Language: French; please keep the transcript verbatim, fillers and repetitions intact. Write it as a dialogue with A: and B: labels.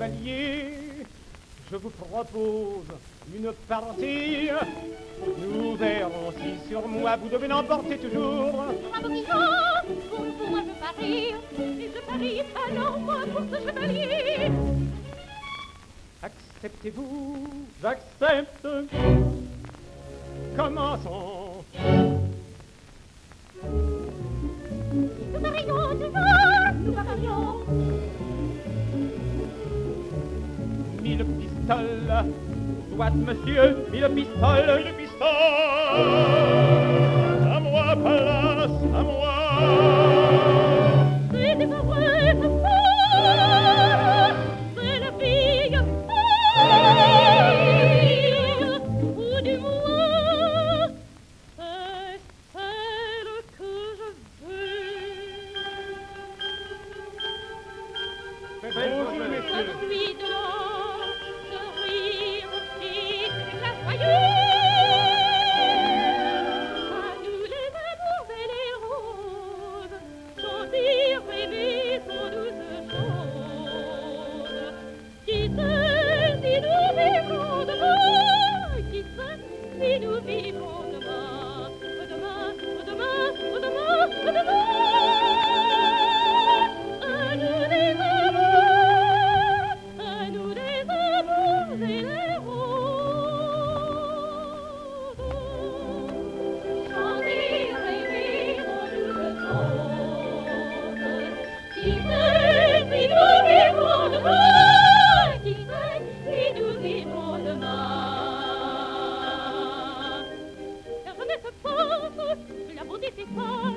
A: chevalier, je vous propose une partie. Nous verrons si sur moi vous devez l'emporter toujours.
B: Bravo Guillaume, pour vous moi je parie, et je parie alors moi pour ce chevalier.
A: Acceptez-vous? J'accepte. Commençons.
B: Nous parions toujours, nous parions.
A: Mille pistoles, soit monsieur, mille pistoles, mille pistoles. À moi, place, à moi.
B: C'est des heureuses folles, c'est la fille folle, ou du moins, c'est celle que je veux.
A: Bonjour, messieurs.
B: Celui de l'or, de rire et d'éclat joyeux. À nous les amours et les roses, chanter, rêver sans douces choses. Qui sait si nous vivrons demain? Qui sait si nous vivrons demain? Demain, demain, demain, demain. À nous les amours, à nous les amours et les roses. Chanter, rêver sans douces choses. Qui sait si nous vivrons demain? Qui sait si nous vivrons demain? La jeunesse pense, la beauté s'efface.